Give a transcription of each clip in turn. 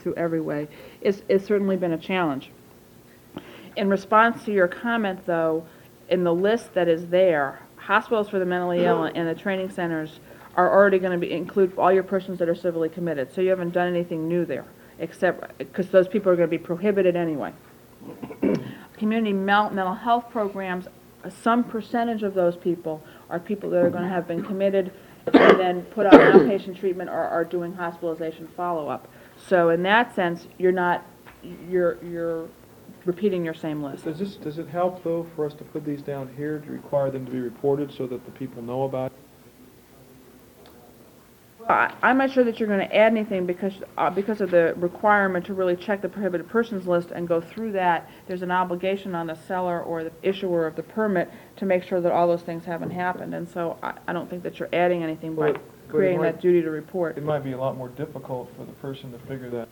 through every way is certainly been a challenge. In response to your comment, though, in the list that is there, hospitals for the mentally ill and the training centers are already going to include all your persons that are civilly committed. So you haven't done anything new there, except because those people are going to be prohibited anyway. Community mental health programs, some percentage of those people are people that are going to have been committed and then put on outpatient treatment or are doing hospitalization follow-up. So in that sense, you're repeating your same list. Does it help, though, for us to put these down here, to require them to be reported so that the people know about it? I'm not sure that you're going to add anything because of the requirement to really check the prohibited persons list and go through that. There's an obligation on the seller or the issuer of the permit to make sure that all those things haven't happened. And so I don't think that you're adding anything by creating that duty to report. It might be a lot more difficult for the person to figure that out.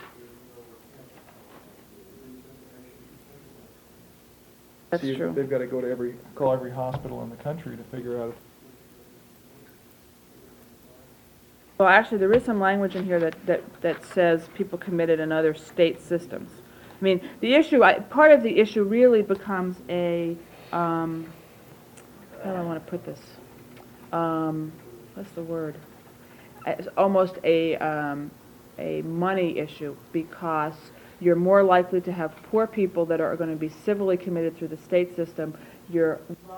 That's true. They've got to go to call every hospital in the country to figure out. Well, actually, there is some language in here that says people committed in other state systems. I mean, the issue, part of the issue really becomes a, how do I want to put this? What's the word? It's almost a money issue, because you're more likely to have poor people that are going to be civilly committed through the state system. You're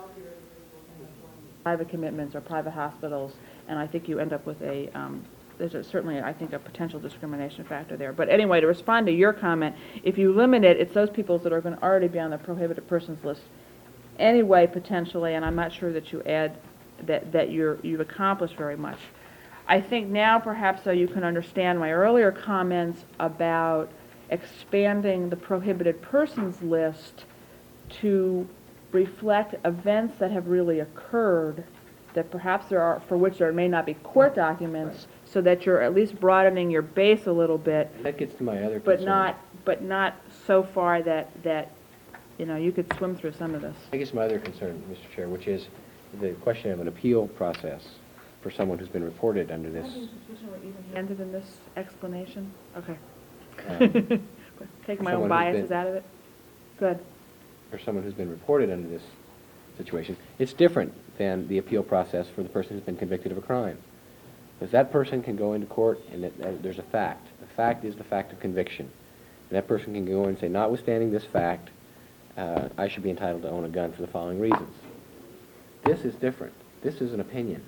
private commitments or private hospitals, and I think you end up with there's certainly, I think, a potential discrimination factor there. But anyway, to respond to your comment, if you limit it, it's those people that are going to already be on the prohibited persons list anyway, potentially, and I'm not sure that you add that you've accomplished very much. I think now perhaps so you can understand my earlier comments about expanding the prohibited persons list to reflect events that have really occurred, that perhaps for which there may not be court documents, so that you're at least broadening your base a little bit. That gets to my other concern. concern. But not so far that you could swim through some of this. I guess my other concern, Mr. Chair, which is the question of an appeal process for someone who's been reported under this. Ended in this explanation? Okay. Um, Take my own biases out of it. Good. For someone who's been reported under this situation, it's different than the appeal process for the person who's been convicted of a crime. Because that person can go into court and there's a fact. The fact is the fact of conviction. And that person can go and say, notwithstanding this fact, I should be entitled to own a gun for the following reasons. This is different. This is an opinion.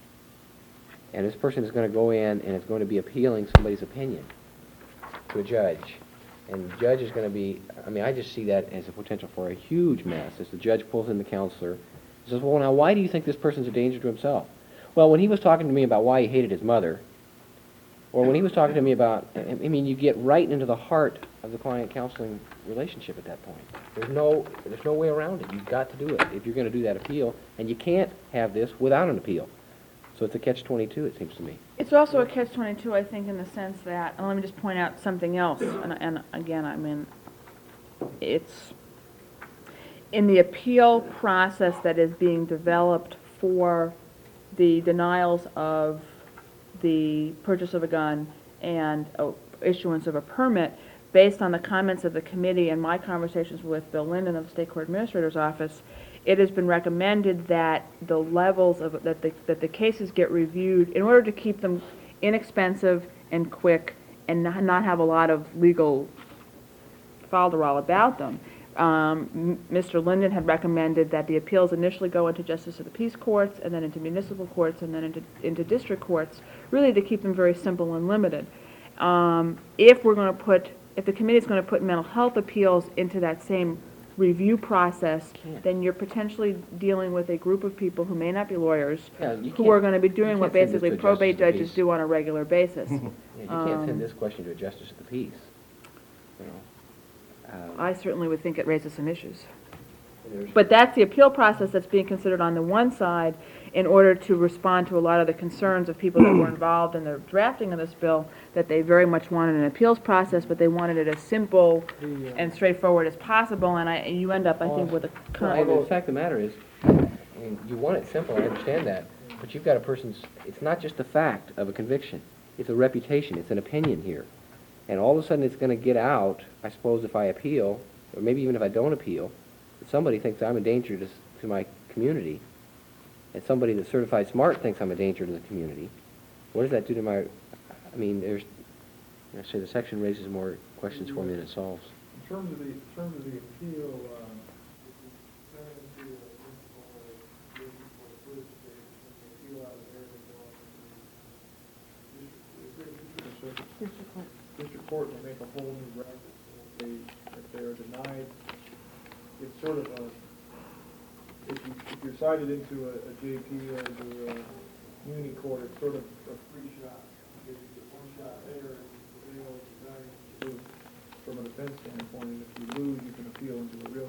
And this person is going to go in and is going to be appealing somebody's opinion to a judge. And the judge is going to be, I just see that as a potential for a huge mess as the judge pulls in the counselor. He says, well, now, why do you think this person's a danger to himself? Well, when he was talking to me about why he hated his mother, or when he was talking to me about, you get right into the heart of the client counseling relationship at that point. There's no way around it. You've got to do it if you're going to do that appeal, and you can't have this without an appeal. So it's a catch-22, it seems to me. It's also a catch-22, I think, in the sense that, and let me just point out something else, and again, it's in the appeal process that is being developed for the denials of the purchase of a gun and issuance of a permit, based on the comments of the committee and my conversations with Bill Linden of the State Court Administrator's Office. It has been recommended that the levels of that the cases get reviewed in order to keep them inexpensive and quick and not have a lot of legal falderall about them. Mr. Linden had recommended that the appeals initially go into Justice of the Peace courts and then into municipal courts and then into district courts, really to keep them very simple and limited. If the committee is going to put mental health appeals into that same review process, then you're potentially dealing with a group of people who may not be lawyers, who are going to be doing what basically probate judges do on a regular basis. You can't send this question to a justice of the peace. I certainly would think it raises some issues. But that's the appeal process that's being considered on the one side in order to respond to a lot of the concerns of people that were involved in the drafting of this bill, that they very much wanted an appeals process, but they wanted it as simple and straightforward as possible, and you end up, I think, with a... The fact of the matter is, you want it simple, I understand that, but you've got it's not just the fact of a conviction, it's a reputation, it's an opinion here. and all of a sudden it's gonna get out, I suppose if I appeal, or maybe even if I don't appeal, that somebody thinks I'm a danger to my community, and somebody that's certified smart thinks I'm a danger to the community, what does that do to my, I mean, I say the section raises more questions for me than it solves. In terms of the appeal, district court will make a whole new record. If they are denied, it's sort of a, if you're cited into a JP or into a community court, it's sort of a free shot. You get one shot there, and you prevail, you from a defense standpoint, and if you lose, you can appeal into a real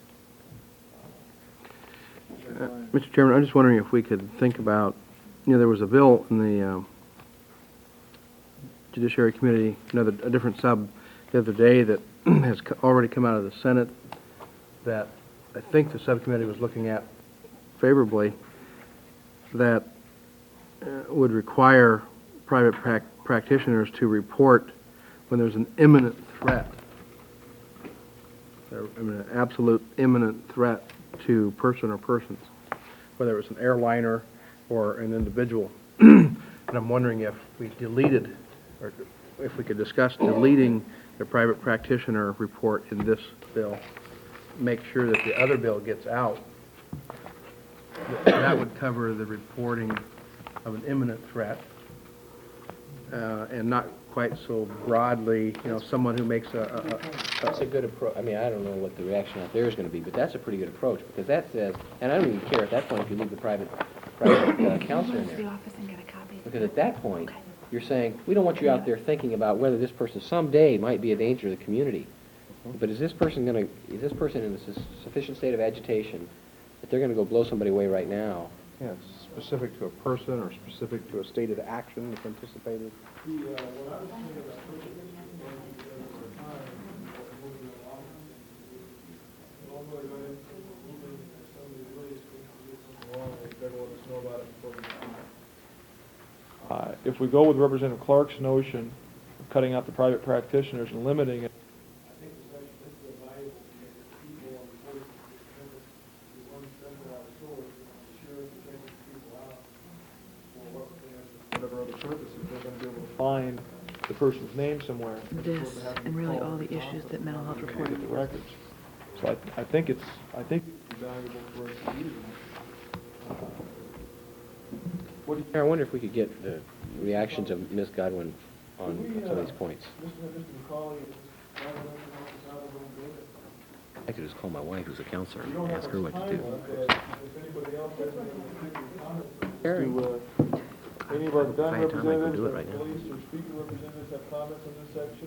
court. Mr. Chairman, I'm just wondering if we could think about, there was a bill in the Judiciary Committee, a different sub the other day that has already come out of the Senate that I think the subcommittee was looking at favorably, that would require private practitioners to report when there's an imminent threat, an absolute imminent threat to person or persons, whether it's an airliner or an individual. And I'm wondering if we deleted, or if we could discuss deleting the private practitioner report in this bill, make sure that the other bill gets out. That would cover the reporting of an imminent threat, and not quite so broadly, someone who makes That's a good approach. I mean, I don't know what the reaction out there is going to be, but that's a pretty good approach, because that says, and I don't even care at that point if you leave the private counselor in there. Because at that point, you're saying, we don't want you out there thinking about whether this person someday might be a danger to the community. But is this person in a sufficient state of agitation that they're going to go blow somebody away right now? Yeah, specific to a person or specific to a stated action that's anticipated. If we go with Representative Clark's notion of cutting out the private practitioners and limiting it, I think it's actually valuable to people on the force to one centralized source, the sheriff is taking people out for whatever other purposes, they're going to be able to find the person's name somewhere. This, and really all the issues that mental health reported. The records. So I think it's valuable for us to use it. I wonder if we could get the reactions of Ms. Godwin on some of these points. I could just call my wife, who's a counselor, and ask her what to do. Any of our If I gun had time, I could representatives do it or right now. police or speaker representatives have comments on this section?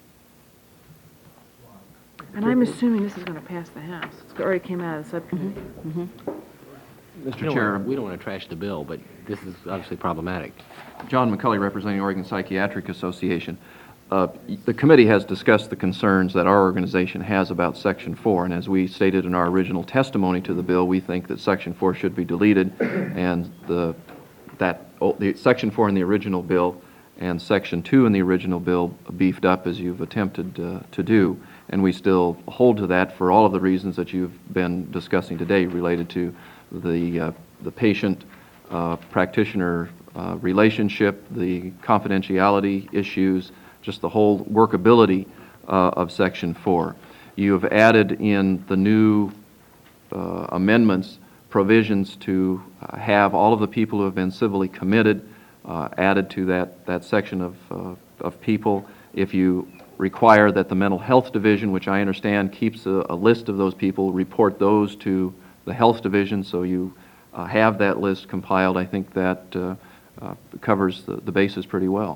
And I'm assuming this is going to pass the House. It already came out of the subcommittee. Mr. Chair, We don't want to trash the bill, but this is obviously problematic. John McCulley, representing Oregon Psychiatric Association. The committee has discussed the concerns that our organization has about Section 4, and as we stated in our original testimony to the bill, we think that Section 4 should be deleted, and the Section 4 in the original bill and Section 2 in the original bill beefed up as you've attempted to do, and we still hold to that for all of the reasons that you've been discussing today related to the patient practitioner relationship, the confidentiality issues, just the whole workability of Section 4. You have added in the new amendments provisions to have all of the people who have been civilly committed added to that section of people. If you require that the Mental Health Division, which I understand keeps a list of those people, report those to the Health Division, so you have that list compiled, I think that covers the basis pretty well.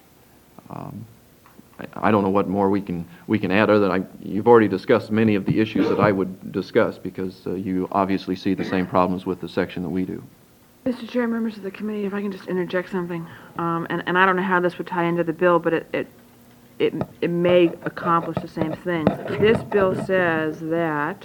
I don't know what more we can add other than you've already discussed many of the issues that I would discuss because you obviously see the same problems with the section that we do. Mr. Chair, members of the committee, if I can just interject something, and I don't know how this would tie into the bill, but it may accomplish the same thing. This bill says that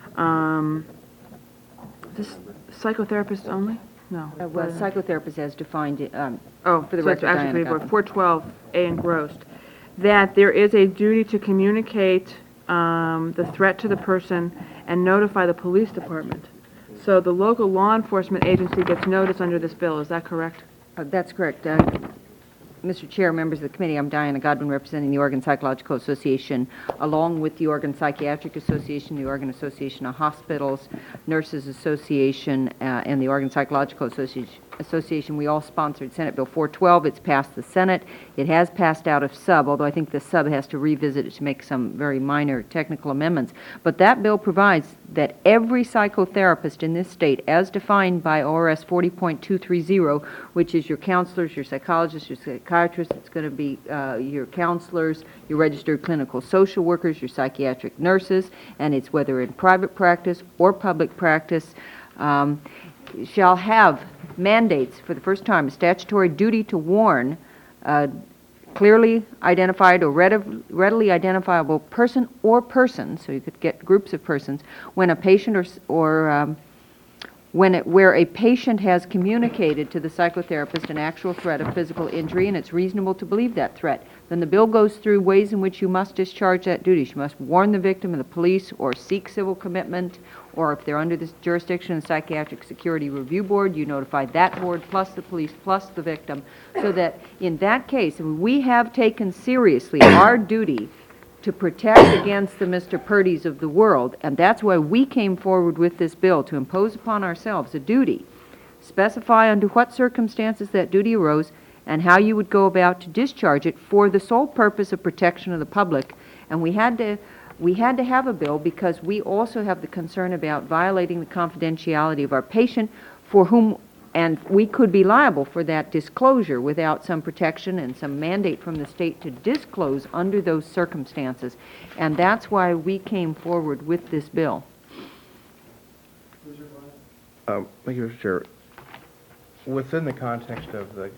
this psychotherapist only? No. Well, psychotherapist as defined, Oh, for the so it's record, actually Diana Godwin. 412A engrossed. that there is a duty to communicate the threat to the person and notify the police department. So the local law enforcement agency gets notice under this bill, is that correct? That's correct. Mr. Chair, members of the committee, I'm Diana Godwin, representing the Oregon Psychological Association, along with the Oregon Psychiatric Association, the Oregon Association of Hospitals, Nurses Association, and the Oregon Psychological Association. We all sponsored Senate Bill 412. It's passed the Senate. It has passed out of sub, although I think the sub has to revisit it to make some very minor technical amendments. But that bill provides that every psychotherapist in this state, as defined by ORS 40.230, which is your counselors, your psychologists, your psychiatrists, it's going to be your counselors, your registered clinical social workers, your psychiatric nurses, and it's whether in private practice or public practice, shall have mandates for the first time, a statutory duty to warn clearly identified or readily identifiable person or persons, so you could get groups of persons, when a patient or where a patient has communicated to the psychotherapist an actual threat of physical injury and it's reasonable to believe that threat. Then the bill goes through ways in which you must discharge that duty. You must warn the victim of the police or seek civil commitment, or if they're under the jurisdiction of the Psychiatric Security Review Board, you notify that board plus the police plus the victim, so that in that case, we have taken seriously our duty to protect against the Mr. Purdys of the world, and that's why we came forward with this bill, to impose upon ourselves a duty, specify under what circumstances that duty arose, and how you would go about to discharge it for the sole purpose of protection of the public. And we had to have a bill because we also have the concern about violating the confidentiality of our patient, for whom, and we could be liable for that disclosure without some protection and some mandate from the state to disclose under those circumstances. And that's why we came forward with this bill. Thank you, Mr. Chair. Within the context of the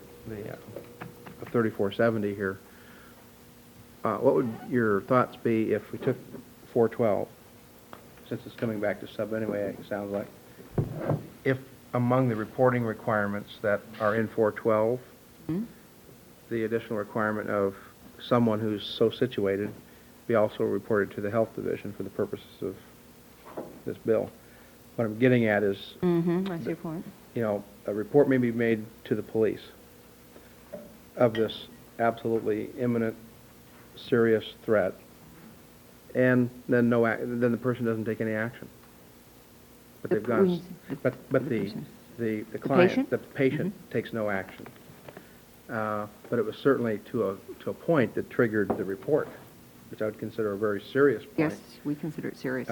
3470 here, what would your thoughts be if we took 412, since it's coming back to sub anyway, it sounds like, if among the reporting requirements that are in 412, the additional requirement of someone who's so situated be also reported to the Health Division for the purposes of this bill. What I'm getting at is, I see your point. you know, a report may be made to the police of this absolutely imminent, serious threat, and then then the person doesn't take any action. But they've gone, but the client, patient? the patient takes no action. But it was certainly to a point that triggered the report, which I would consider a very serious point. Yes, we consider it serious.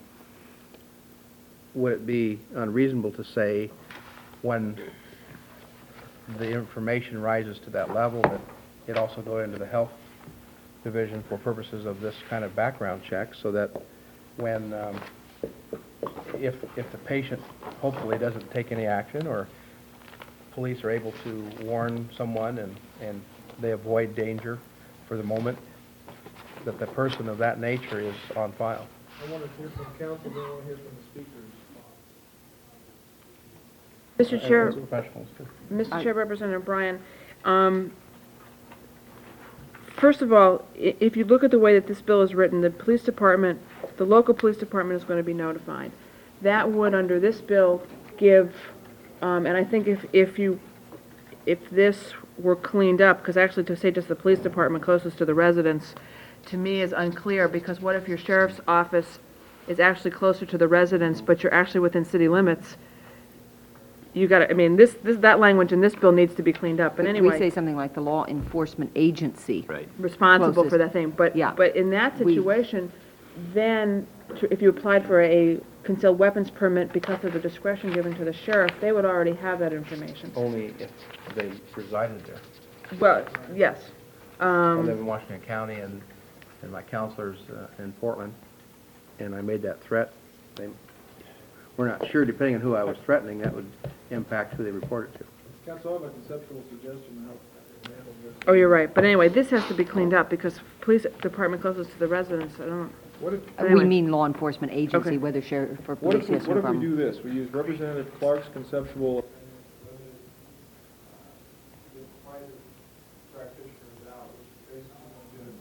Would it be unreasonable to say, when the information rises to that level, that it also go into the Health Division for purposes of this kind of background check, so that when, if the patient hopefully doesn't take any action, or police are able to warn someone and they avoid danger for the moment, that the person of that nature is on file? I want to hear from council, then I want to hear from the speakers. Mr. Chair, As professionals, too. Mr. Chair, Representative Bryan, first of all, if you look at the way that this bill is written, the police department, the local police department is going to be notified. That would, under this bill, give, and I think if this were cleaned up, because actually to say just the police department closest to the residents, to me is unclear, because what if your sheriff's office is actually closer to the residents, but you're actually within city limits? You got to, I mean, that language in this bill needs to be cleaned up, but We anyway. say something like the law enforcement agency. Right. Responsible for Closest. that thing, but, Yeah. but in that We- situation, then, if you applied for a concealed weapons permit because of the discretion given to the sheriff, they would already have that information. Only if they resided there. Well, yes. I live in Washington County, and my counselors in Portland, and I made that threat. We're not sure, depending on who I was threatening, that would impact who they reported to. Council, I have a conceptual suggestion on how to handle this. Oh, you're right, but anyway, this has to be cleaned up, because police department closest to the residents, I don't, What if, We Anyway. mean law enforcement agency, Okay. whether sheriff or what police, if we, yes, no what if we problem. do this? We use Representative Clark's conceptual. Private practitioners out, which basically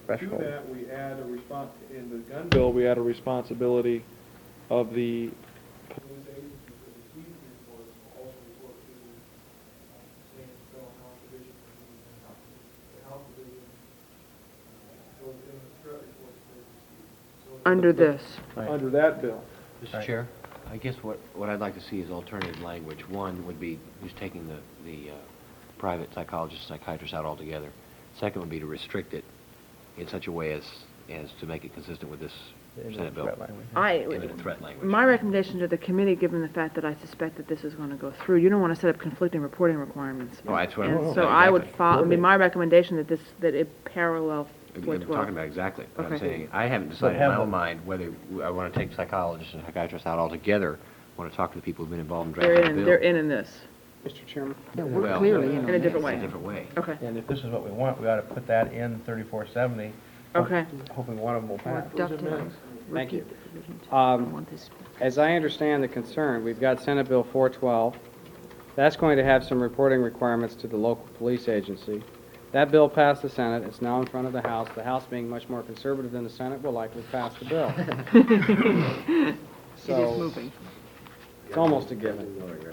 threshold. that, we add in the gun bill, we add a responsibility of the police agency that receives the reports to also report to the San Antonio Health Division, the Health Division, goes in the threat reports they receive. So Under this. Under that bill. Mr. Chair, I guess what I'd like to see is alternative language. One would be who's taking the private psychologist, psychiatrist out altogether. Second would be to restrict it in such a way as to make it consistent with this Senate bill. Imminent threat language. My recommendation to the committee, given the fact that I suspect that this is going to go through, you don't want to set up conflicting reporting requirements. Oh, that's what And I'm... so I would exactly. follow, I mean, my recommendation that it parallel I'm 412. talking about exactly what I'm Okay. saying. I haven't decided in my own mind whether I want to take psychologists and psychiatrists out altogether. I want to talk to the people who've been involved in drafting the bill. They're in this, Mr. Chairman? Yeah, we're Well, clearly in a different way. In a different way. Okay, And if this is what we want, we ought to put that in 3470. okay. Hoping one of them will pass. Thank you. Repeat the provisions. I I want this. As I understand the concern, we've got Senate Bill 412. That's going to have some reporting requirements to the local police agency. That bill passed the Senate. It's now in front of the House. The House, being much more conservative than the Senate, will likely pass the bill. It is So moving. it's almost a given.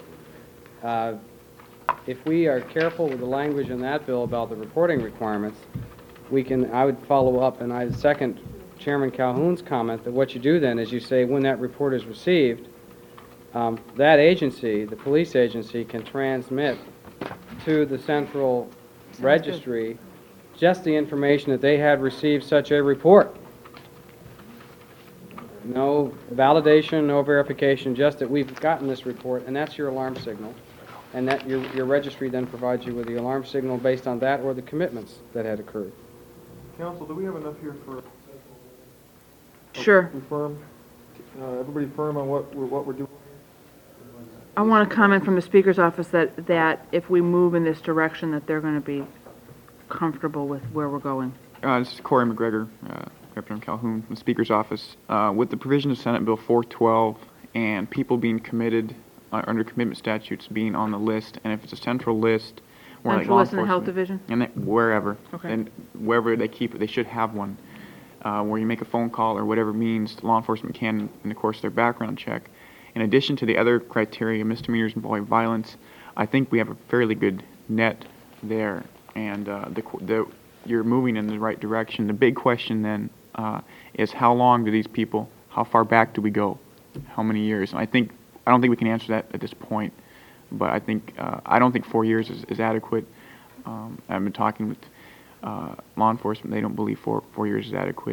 If we are careful with the language in that bill about the reporting requirements, I would follow up, and I second Chairman Calhoun's comment that what you do then is you say when that report is received, that agency, the police agency, can transmit to the central registry just the information that they had received such a report. No validation, no verification, just that we've gotten this report, and that's your alarm signal. And that your registry then provides you with the alarm signal based on that or the commitments that had occurred. Council, do we have enough here for? Sure. We firm? Everybody firm on what we're doing? I want to comment from the Speaker's office that if we move in this direction, that they're going to be comfortable with where we're going. This is Corey McGregor, Representative Calhoun from the Speaker's office. With the provision of Senate Bill 412 and people being committed under commitment statutes being on the list, and if it's a central list, or like Central law list in the Health enforcement, Division? and wherever, Okay. and wherever they keep it, they should have one, where you make a phone call or whatever means law enforcement can, in the course of their background check. In addition to the other criteria, misdemeanors involving violence, I think we have a fairly good net there, and you're moving in the right direction. The big question then is how long do these people, how far back do we go? How many years? And I don't think we can answer that at this point, but I don't think 4 years is adequate. I've been talking with law enforcement. They don't believe four years is adequate.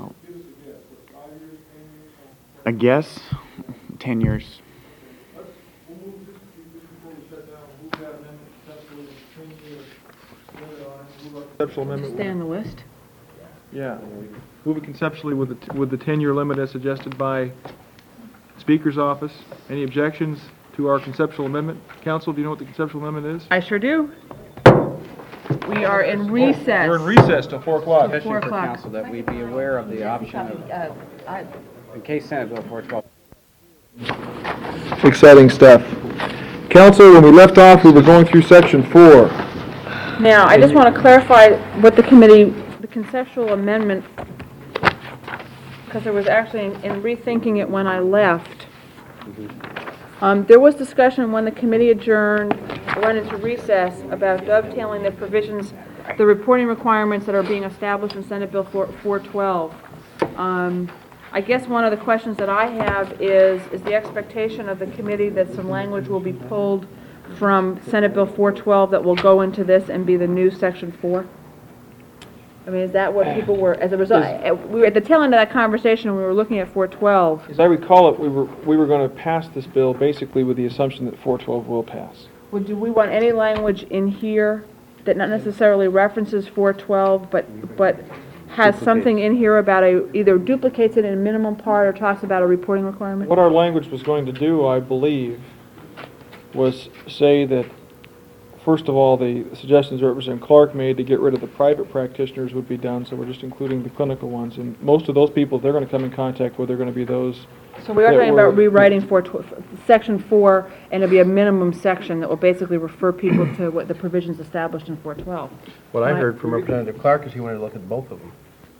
I guess 10 years. We'll move just before we shut down, we'll move that amendment conceptually to 10 years. Conceptual amendment. Stay on the list? Yeah. Move it conceptually with the 10-year limit as suggested by Speaker's office. Any objections to our conceptual amendment? Council, do you know what the conceptual amendment is? I sure do. We are in recess. We're in recess till 4 o'clock. Till 4 Suggestion for o'clock. council that we be aware of the option of, in case Senate Bill 412. Exciting stuff. Council, when we left off, we were going through section 4. Now, I just want to clarify what the conceptual amendment, because there was actually, in rethinking it when I left, there was discussion when the committee adjourned, went into recess, about dovetailing the provisions, the reporting requirements that are being established in Senate Bill 412. I guess one of the questions that I have is the expectation of the committee that some language will be pulled from Senate Bill 412 that will go into this and be the new Section 4? I mean, is that what people were, as a result, we were at the tail end of that conversation, we were looking at 412. As I recall it, we were going to pass this bill basically with the assumption that 412 will pass. Well, do we want any language in here that not necessarily references 412, but has something in here about either duplicates it in a minimum part or talks about a reporting requirement? What our language was going to do, I believe, was say that, first of all, the suggestions Representative Clark made to get rid of the private practitioners would be done, so we're just including the clinical ones. And most of those people they're going to come in contact with, they're going to be those. So we are that talking were- about rewriting Section 4, and it'll be a minimum section that will basically refer people to what the provisions established in 412. What I Right. heard from Representative Clark is he wanted to look at both of them.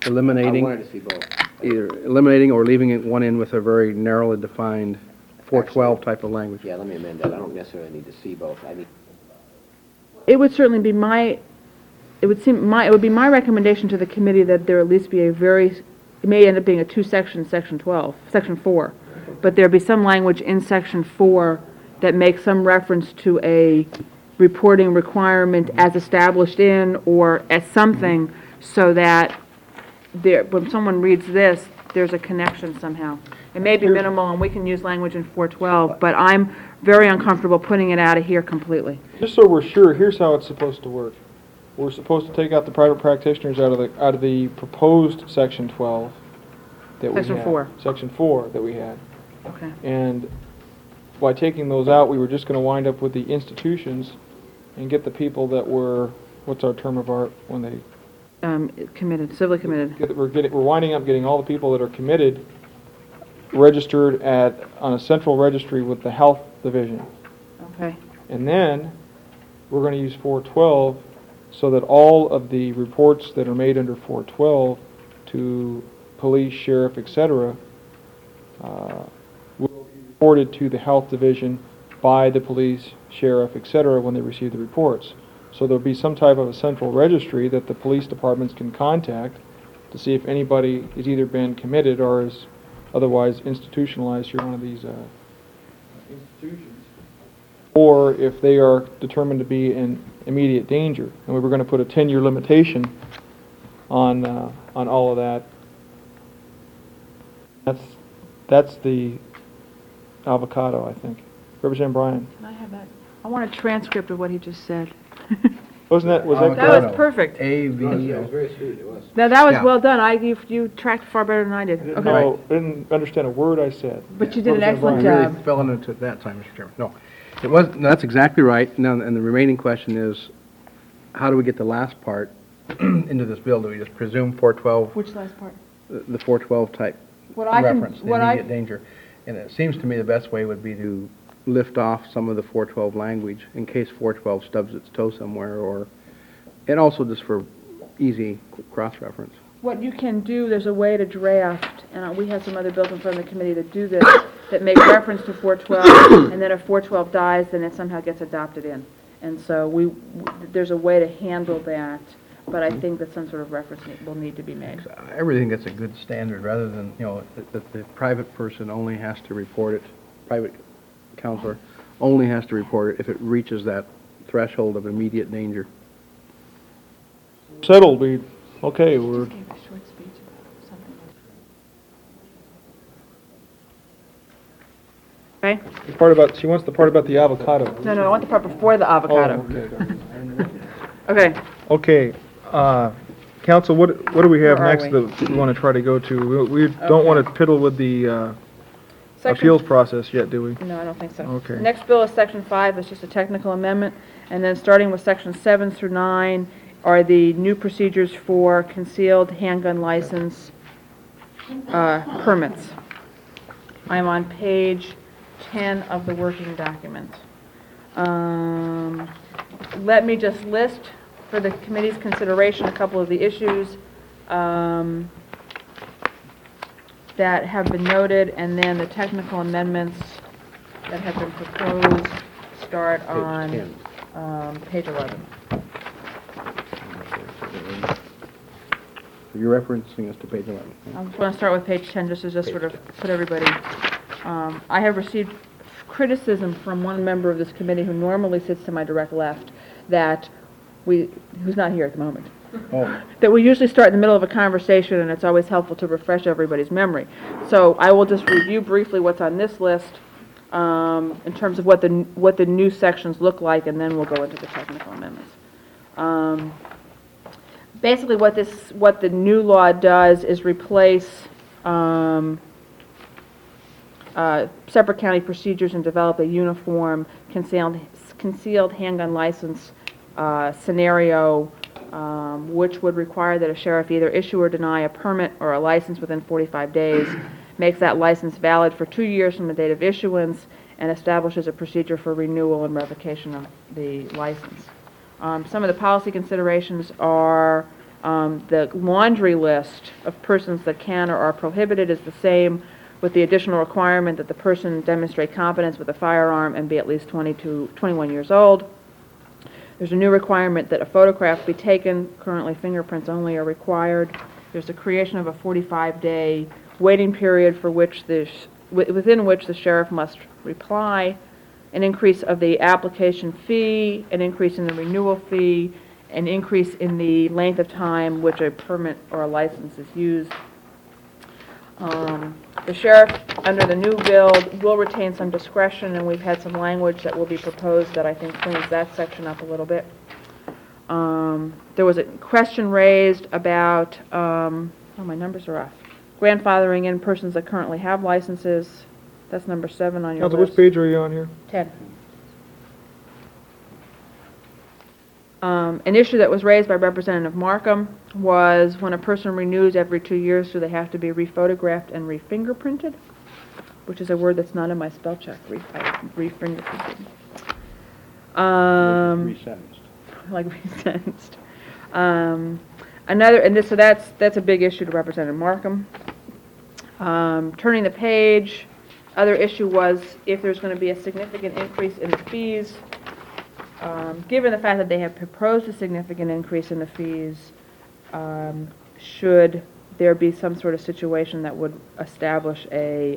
I eliminating, wanted to see both. either eliminating or leaving it one in with a very narrowly defined 412 type of language. Yeah, let me amend that. I don't necessarily need to see both. I need, It would certainly be it would be my recommendation to the committee that there at least be a it may end up being a two-section, section 4, but there be some language in section 4 that makes some reference to a reporting requirement as established in, or as something, so that when someone reads this, there's a connection somehow. It may be minimal, and we can use language in 412, but I'm very uncomfortable putting it out of here completely. Just so we're sure, here's how it's supposed to work. We're supposed to take out the private practitioners out of the proposed section 12 that we had. Section 4. Section 4 that we had. Okay. And by taking those out, we were just going to wind up with the institutions and get the people that were, what's our term of art when they, Committed, civilly committed. we're winding up getting all the people that are committed registered on a central registry with the health division. Okay. And then we're going to use 412 so that all of the reports that are made under 412 to police, sheriff, etc., will be reported to the health division by the police, sheriff, etc., when they receive the reports. So there'll be some type of a central registry that the police departments can contact to see if anybody has either been committed or is otherwise institutionalized through one of these institutions, or if they are determined to be in immediate danger. And we were going to put a 10-year limitation on all of that. That's the avocado, I think. Representative Bryan. Can I have that? I want a transcript of what he just said. Was that That was perfect. AVO. very astute, it was. That was Yeah. well done. You tracked far better than I did. Okay. No, didn't understand a word I said. But you did an Representative excellent Bryan. job. Really fell into it that time, Mr. Chairman. No, it was, no, that's exactly right. Now, and the remaining question is, how do we get the last part into this bill? Do we just presume 412, Which last part? the 412 type What I can, reference, the what I, immediate danger? And it seems to me the best way would be to lift off some of the 412 language in case 412 stubs its toe somewhere, or, and also just for easy cross-reference. what you can do, there's a way to draft, and we have some other bills in front of the committee that do this, that make reference to 412, and then if 412 dies, then it somehow gets adopted in. And so there's a way to handle that, but I think that some sort of reference will need to be made. Everything gets a good standard, rather than, that the private person only has to report it, private counselor only has to report it if it reaches that threshold of immediate danger. Settled, okay, we're, Gave a short speech about something. Okay? the part about, she wants the part about the avocado. No, I want the part before the Oh, avocado. okay. Okay. Okay, council, what do we have Where are next we? that we want to try to go to? We don't want to piddle with the appeals process yet, do we? No, I don't think so. Okay. The next bill is Section 5, it's just a technical amendment, and then starting with Section 7 through 9 are the new procedures for concealed handgun license permits. I'm on page 10 of the working document. Let me just list for the committee's consideration a couple of the issues that have been noted, and then the technical amendments that have been proposed start on page 11. You're referencing us to page 11. I just want to start with page 10, just to sort of put everybody, I have received criticism from one member of this committee who normally sits to my direct left, that who's not here at the moment, that we usually start in the middle of a conversation, and it's always helpful to refresh everybody's memory. So I will just review briefly what's on this list in terms of what the new sections look like, and then we'll go into the technical amendments. Basically, what the new law does is replace separate county procedures and develop a uniform concealed handgun license scenario, which would require that a sheriff either issue or deny a permit or a license within 45 days, makes that license valid for 2 years from the date of issuance, and establishes a procedure for renewal and revocation of the license. Some of the policy considerations are The laundry list of persons that can or are prohibited is the same, with the additional requirement that the person demonstrate competence with a firearm and be at least 21 years old. There's a new requirement that a photograph be taken. Currently, fingerprints only are required. There's the creation of a 45-day waiting period for which within which the sheriff must reply, an increase of the application fee, an increase in the renewal fee, an increase in the length of time which a permit or a license is used. The sheriff, under the new bill, will retain some discretion, and we've had some language that will be proposed that I think cleans that section up a little bit. There was a question raised about, oh, my numbers are off, grandfathering in persons that currently have licenses. That's number 7 on your Council, list. which page are you on here? 10. An issue that was raised by Representative Markham was when a person renews every 2 years, do they have to be rephotographed and refingerprinted? Which is a word that's not in my spell check, refingerprinted. Resentenced. Like resentenced. So that's a big issue to Representative Markham. Turning the page, other issue was if there's going to be a significant increase in the fees. Given the fact that they have proposed a significant increase in the fees, should there be some sort of situation that would establish a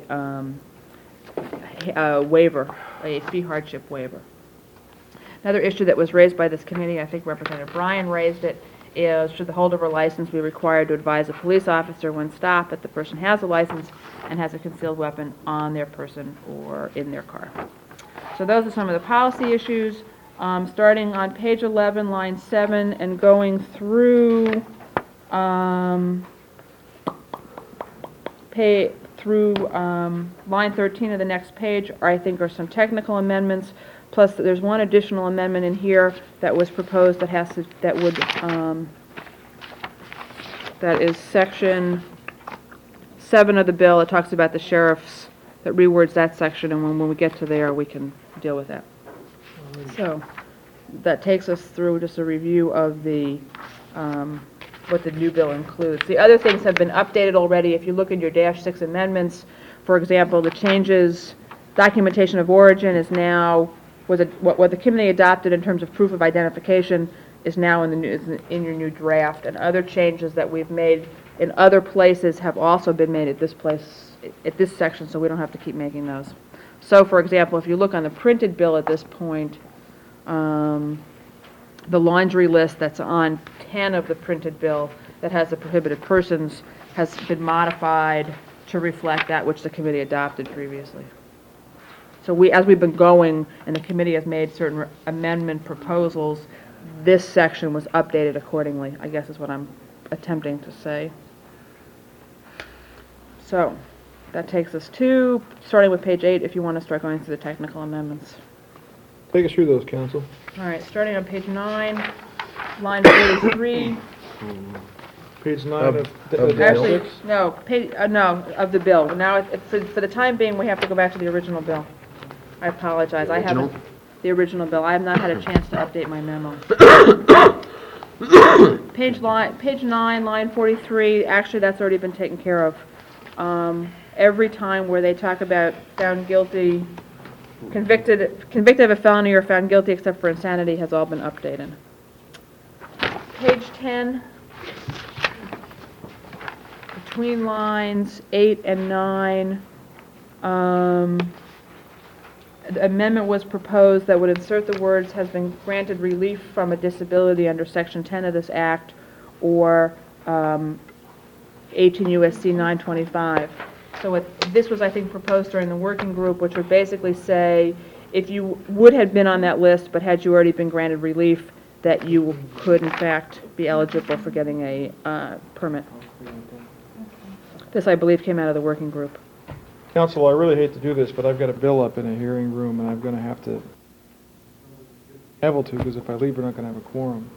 waiver, a fee hardship waiver? Another issue that was raised by this committee, I think Representative Bryan raised it, is should the holdover license be required to advise a police officer when stopped that the person has a license and has a concealed weapon on their person or in their car? So those are some of the policy issues. Starting on page 11, line 7, and going through line 13 of the next page, I think are some technical amendments. Plus, there's one additional amendment in here that was proposed that is section 7 of the bill. It talks about the sheriff's, that rewords that section, and when we get to there, we can deal with that. So that takes us through just a review of the what the new bill includes. The other things have been updated already. If you look in your -6 amendments, for example, the changes, documentation of origin is now, what the committee adopted in terms of proof of identification is now in your new draft, and other changes that we've made in other places have also been made at this section, so we don't have to keep making those. So, for example, if you look on the printed bill at this point, the laundry list that's on 10 of the printed bill that has the prohibited persons has been modified to reflect that which the committee adopted previously. So as we've been going, and the committee has made certain amendment proposals, this section was updated accordingly, I guess is what I'm attempting to say. So, that takes us to, starting with page 8, if you want to start going through the technical amendments. Take us through those, Council. All right, starting on page 9, line 43. Page 9 Of of the the bill. Actually, no, of the bill. Now, for the time being, we have to go back to the original bill. I apologize. I haven't, the original bill. I have not had a chance to update my memo. Page 9, line 43, actually, that's already been taken care of. Every time where they talk about found guilty, convicted of a felony or found guilty except for insanity has all been updated. Page 10, between lines 8 and 9, the amendment was proposed that would insert the words "has been granted relief from a disability under Section 10 of this Act," or 18 U.S.C. 925. So this was, I think, proposed during the working group, which would basically say if you would have been on that list, but had you already been granted relief, that you could, in fact, be eligible for getting a permit. This, I believe, came out of the working group. Council, I really hate to do this, but I've got a bill up in a hearing room, and I'm going to have to, because if I leave, we're not going to have a quorum.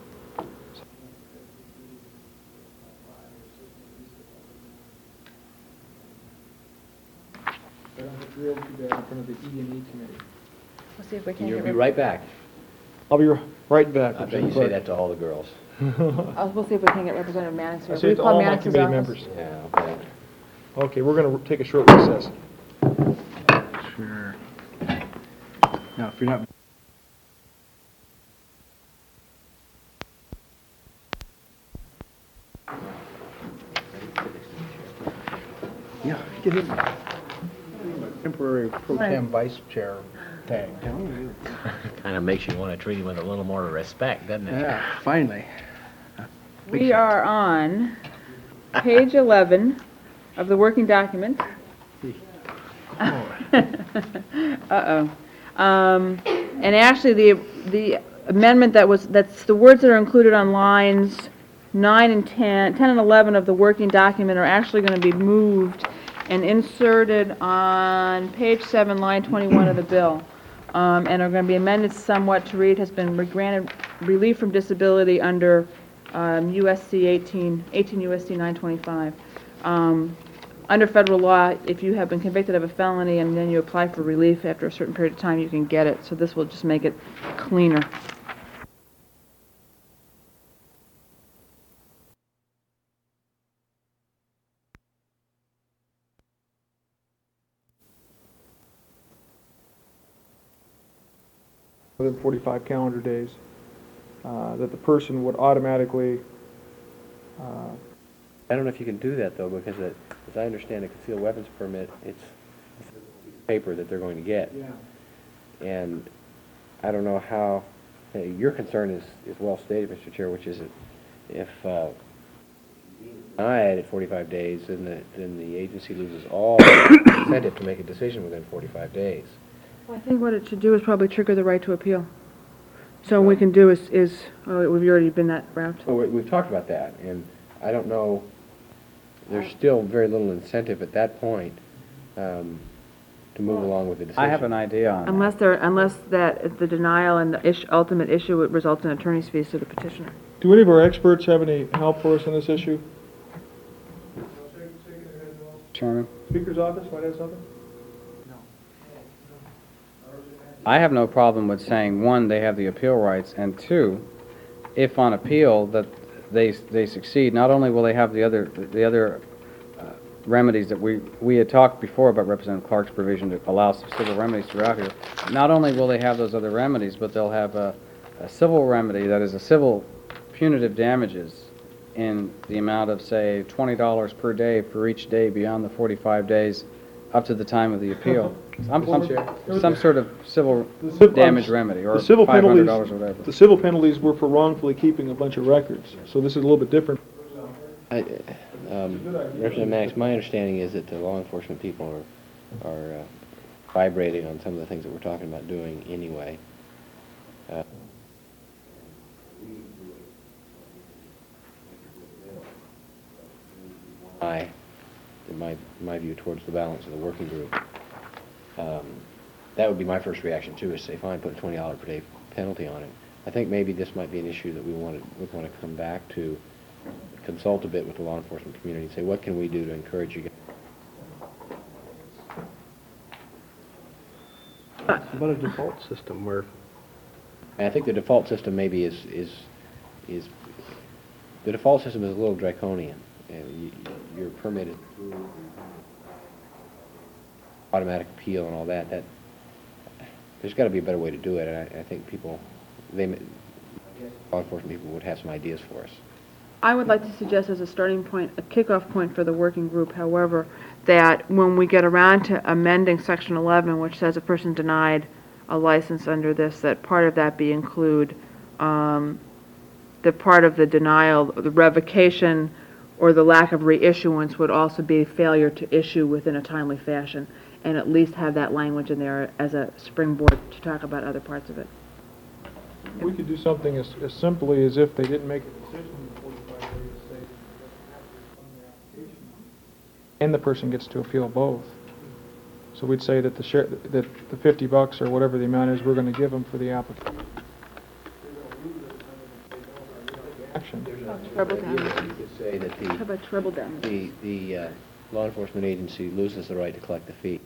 We'll see if we can You'll get be rid right back. I'll be right back. I bet you say that to all the girls. We'll see if we can get Representative Mannix here. I say it to all my committee members. Yeah, okay. Okay, we're gonna take a short recess. Sure. Now, if you're not... Yeah, get him temporary pro tem vice chair tag. Kind of makes you want to treat him with a little more respect, doesn't it? Yeah, finally. We are on page 11 of the working document. Uh-oh. And actually, the amendment that's the words that are included on lines 9 and 10 and 11 of the working document are actually going to be moved and inserted on page 7, line 21 of the bill, and are going to be amended somewhat to read, has been granted relief from disability under USC 18 USC 925. Under federal law, if you have been convicted of a felony and then you apply for relief after a certain period of time, you can get it. So this will just make it cleaner. Within 45 calendar days, that the person would automatically, I don't know if you can do that, though, because as I understand a concealed weapons permit, it's paper that they're going to get. yeah. And I don't know how, your concern is well stated, Mr. Chair, which is that if denied at 45 days, then the agency loses all incentive to make a decision within 45 days. Well, I think what it should do is probably trigger the right to appeal. So what we can do is we've already been that route. Well, we've talked about that, and I don't know, there's still very little incentive at that point to move along with the decision. I have an idea on that. Unless the denial and the ultimate issue would result in attorney's fees to the petitioner. Do any of our experts have any help for us on this issue? Chairman? Speaker's office might have something? I have no problem with saying, one, they have the appeal rights, and two, if on appeal that they succeed, not only will they have the other remedies that we had talked before about Representative Clark's provision to allow civil remedies throughout here, not only will they have those other remedies, but they'll have a civil remedy that is a civil punitive damages in the amount of, say, $20 per day for each day beyond the 45 days up to the time of the appeal. Some sort of civil damage remedy, or The civil penalties, $500 or whatever. the civil penalties were for wrongfully keeping a bunch of records, so this is a little bit different. Representative Maddox, my understanding is that the law enforcement people are vibrating on some of the things that we're talking about doing anyway. My view towards the balance of the working group. That would be my first reaction too, is say, fine, put a $20 per day penalty on it. I think maybe this might be an issue that we want to come back to, consult a bit with the law enforcement community, and say, what can we do to encourage you guys? How about a default system where... And I think the default system maybe is the default system is a little draconian. You're permitted automatic appeal and all that. There's got to be a better way to do it, and I think law enforcement people would have some ideas for us. I would like to suggest as a starting point, a kickoff point for the working group, however, that when we get around to amending Section 11, which says a person denied a license under this, that part of that be include the part of the denial, the revocation, or the lack of reissuance would also be failure to issue within a timely fashion, and at least have that language in there as a springboard to talk about other parts of it. We could do something as simply as if they didn't make a decision in 45 days, say, and the person gets to appeal both. So we'd say that that the $50 or whatever the amount is, we're going to give them for the application. Action. Treble damage. You could say that How about treble damage? the law enforcement agency loses the right to collect the fee.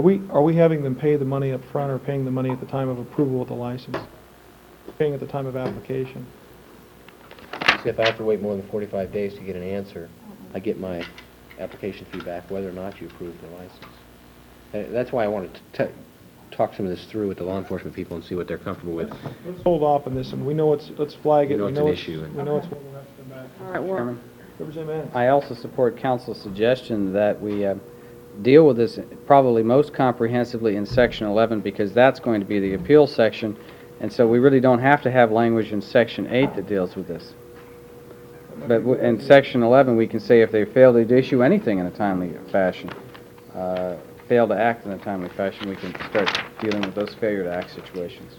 Are we having them pay the money up front or paying the money at the time of approval of the license? Paying at the time of application? See, if I have to wait more than 45 days to get an answer, I get my application fee back whether or not you approve the license. That's why I wanted to talk some of this through with the law enforcement people and see what they're comfortable with. Let's hold off on this, and we know let's flag it. We know We it's an issue, and- We know it's one we'll have to come back to. All right, well, Chairman, Representative Ennis. I also support council's suggestion that we deal with this probably most comprehensively in Section 11, because that's going to be the appeal section, and so we really don't have to have language in Section 8 that deals with this. But in Section 11, we can say if they fail to issue anything in a timely fashion, fail to act in a timely fashion, we can start dealing with those failure to act situations.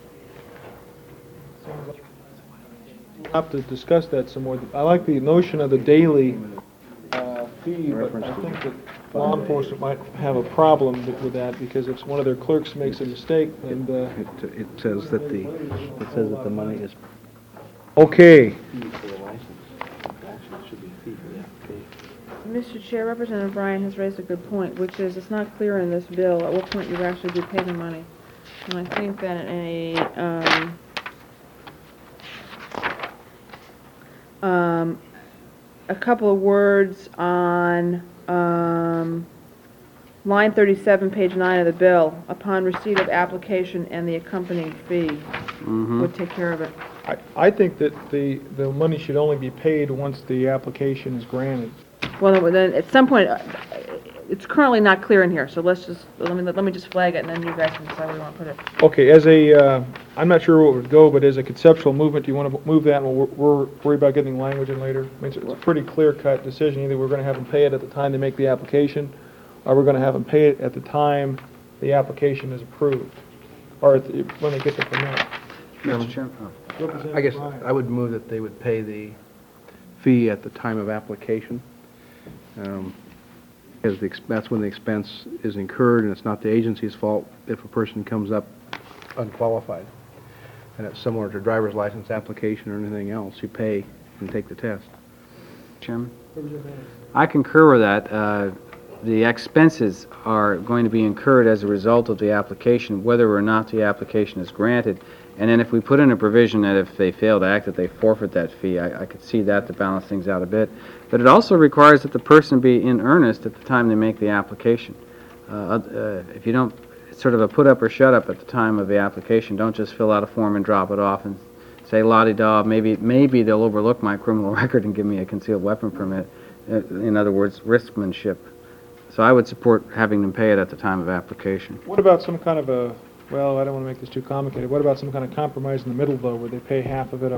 We'll have to discuss that some more. I like the notion of the daily fee, but I think that law enforcement might have a problem with that, because if one of their clerks makes a mistake, and It says that the money is... Okay. Mr. Chair, Representative Bryan has raised a good point, which is it's not clear in this bill at what point you actually do pay the money. And I think that a couple of words on line 37, page 9 of the bill, upon receipt of application and the accompanying fee, would take care of it. I think that the money should only be paid once the application is granted. Well, then, at some point, it's currently not clear in here, so let me just flag it, and then you guys can decide where you want to put it. Okay, I'm not sure where it would go, but as a conceptual movement, do you want to move that, and we'll worry about getting language in later? I mean, it's a pretty clear-cut decision. Either we're going to have them pay it at the time they make the application, or we're going to have them pay it at the time the application is approved, or when they get the permit. Mr. Chairman? Representative I guess Bryan. I would move that they would pay the fee at the time of application, because that's when the expense is incurred, and it's not the agency's fault if a person comes up unqualified. And it's similar to driver's license application or anything else. You pay and take the test. Chairman? Representative Ennis. I concur with that. The expenses are going to be incurred as a result of the application, whether or not the application is granted. And then if we put in a provision that if they fail to act, that they forfeit that fee, I could see that to balance things out a bit. But it also requires that the person be in earnest at the time they make the application. If you don't, it's sort of a put up or shut up at the time of the application. Don't just fill out a form and drop it off and say la-di-da, maybe they'll overlook my criminal record and give me a concealed weapon permit. In other words, riskmanship. So I would support having them pay it at the time of application. What about some kind of a, well, I don't want to make this too complicated. What about some kind of compromise in the middle, though, where they pay half of it up?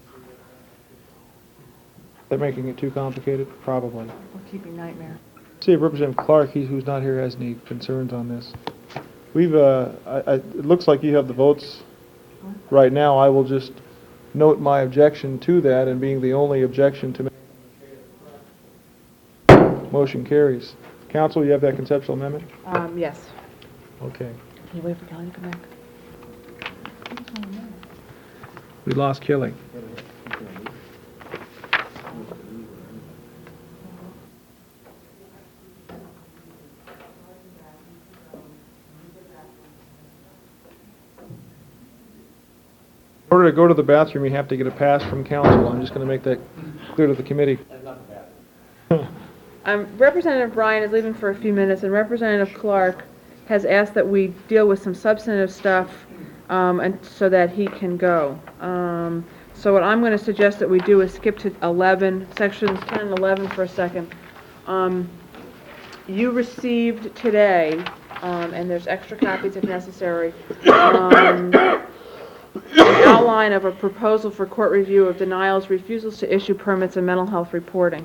They're making it too complicated? Probably. We're keeping nightmare. See if Representative Clark, who's not here, has any concerns on this. We've, it looks like you have the votes right now. I will just note my objection to that, and being the only objection to motion carries. Council, you have that conceptual amendment? Yes. Okay. Can you wait for Kelly to come back? We lost Kelly. In order to go to the bathroom, you have to get a pass from council. I'm just going to make that clear to the committee. Representative Bryan is leaving for a few minutes, and Representative Clark has asked that we deal with some substantive stuff, and so that he can go. So what I'm going to suggest that we do is skip to 11, sections 10 and 11 for a second. You received today, and there's extra copies if necessary, an outline of a proposal for court review of denials, refusals to issue permits, and mental health reporting.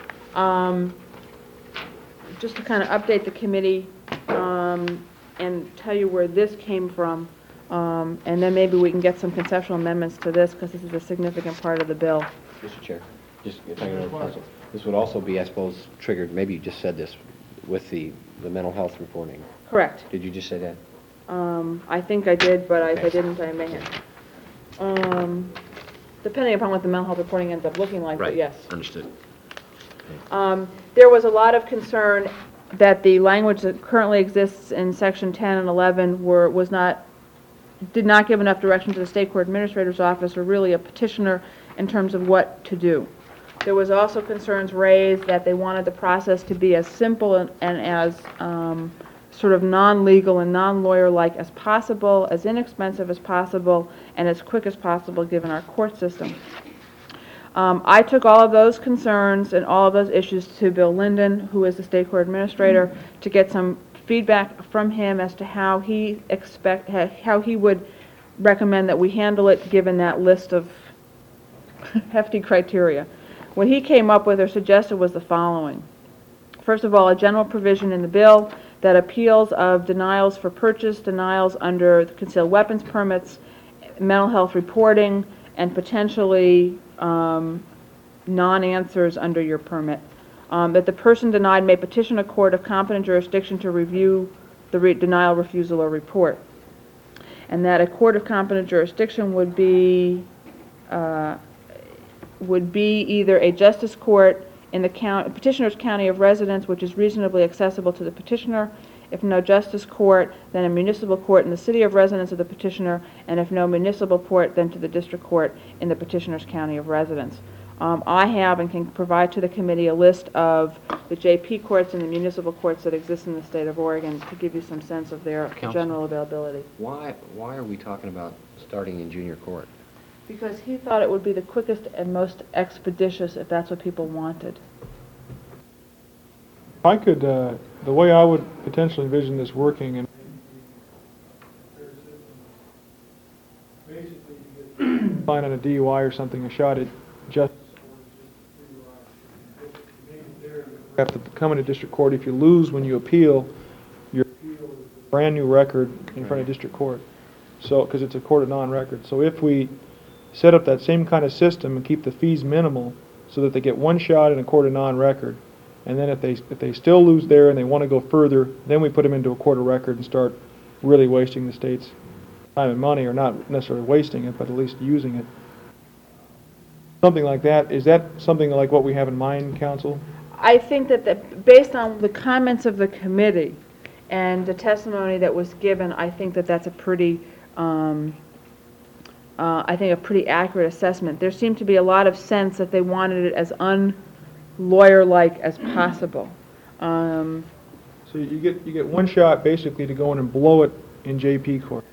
Just to kind of update the committee and tell you where this came from, and then maybe we can get some conceptual amendments to this, because this is a significant part of the bill. Mr. Chair, just if I can interrupt council, this would also be, I suppose, triggered, maybe you just said this, with the mental health reporting. Correct. Did you just say that? I think I did, but if I didn't, I may have. Depending upon what the mental health reporting ends up looking like, but yes. Understood. There was a lot of concern that the language that currently exists in section 10 and 11 did not give enough direction to the state court administrator's office or really a petitioner in terms of what to do. There was also concerns raised that they wanted the process to be as simple and as sort of non-legal and non-lawyer-like as possible, as inexpensive as possible, and as quick as possible given our court system. I took all of those concerns and all of those issues to Bill Linden, who is the state court administrator, to get some feedback from him as to how he would recommend that we handle it, given that list of hefty criteria. What he came up with or suggested was the following. First of all, a general provision in the bill that appeals of denials for purchase, denials under the concealed weapons permits, mental health reporting, and potentially non-answers under your permit. That the person denied may petition a court of competent jurisdiction to review the denial, refusal, or report. And that a court of competent jurisdiction would be either a justice court in the petitioner's county of residence, which is reasonably accessible to the petitioner. If no justice court, then a municipal court in the city of residence of the petitioner, and if no municipal court, then to the district court in the petitioner's county of residence. I have and can provide to the committee a list of the JP courts and the municipal courts that exist in the state of Oregon to give you some sense of their Counsel, general availability. Why are we talking about starting in junior court? Because he thought it would be the quickest and most expeditious if that's what people wanted. If I could, the way I would potentially envision this working, and basically you get fine on a DUI or something, a shot at justice. You have to come into district court. If you lose when you appeal, your appeal is a brand new record in front of district court. So, because it's a court of non-record. So if we set up that same kind of system and keep the fees minimal, so that they get one shot in a court of non-record, and then if they still lose there and they want to go further, then we put them into a court of record and start really wasting the state's time and money, or not necessarily wasting it, but at least using it. Something like that. Is that something like what we have in mind, counsel? I think that based on the comments of the committee and the testimony that was given, I think that that's a pretty, a pretty accurate assessment. There seemed to be a lot of sense that they wanted it as un-lawyer-like as possible. So you get one shot basically to go in and blow it in JP court,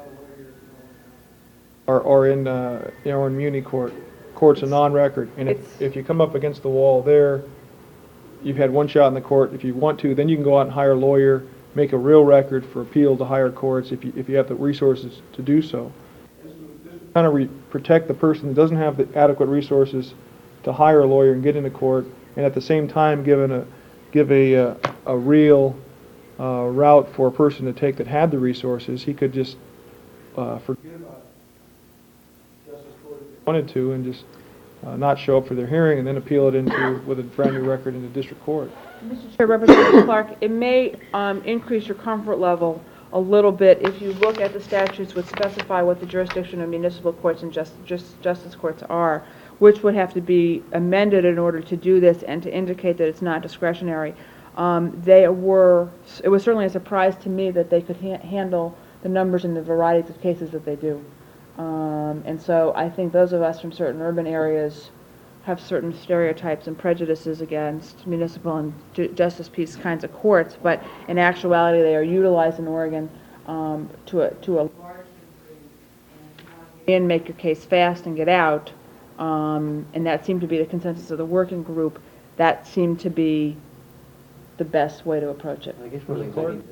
or in in Muni court. Court's a non-record, and if you come up against the wall there, you've had one shot in the court. If you want to, then you can go out and hire a lawyer, make a real record for appeal to higher courts if you have the resources to do so. Kind of protect the person that doesn't have the adequate resources to hire a lawyer and get into court, and at the same time give a real route for a person to take that had the resources. He could just forget about justice court if he wanted to, and just not show up for their hearing, and then appeal it with a brand new record into district court. Mr. Chair, Representative Clark, it may increase your comfort level a little bit if you look at the statutes which specify what the jurisdiction of municipal courts and justice courts are, which would have to be amended in order to do this and to indicate that it's not discretionary. It was certainly a surprise to me that they could handle the numbers and the varieties of cases that they do. And so I think those of us from certain urban areas have certain stereotypes and prejudices against municipal and justice peace kinds of courts, but in actuality they are utilized in Oregon to a large degree, and make your case fast and get out, and that seemed to be the consensus of the working group. That seemed to be the best way to approach it. I guess one of the things